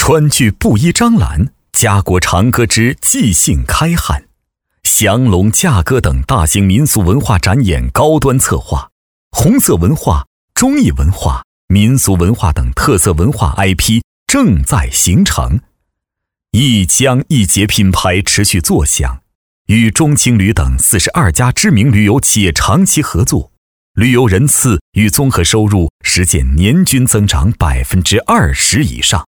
川剧布衣张览、家国长歌之即兴开汉、降龙驾歌等大型民俗文化展演高端策划，红色文化、忠义文化、民俗文化等特色文化 IP 正在形成。一江一节品牌持续作响，与中青旅等42家知名旅游企业长期合作，旅游人次与综合收入实现年均增长20%以上。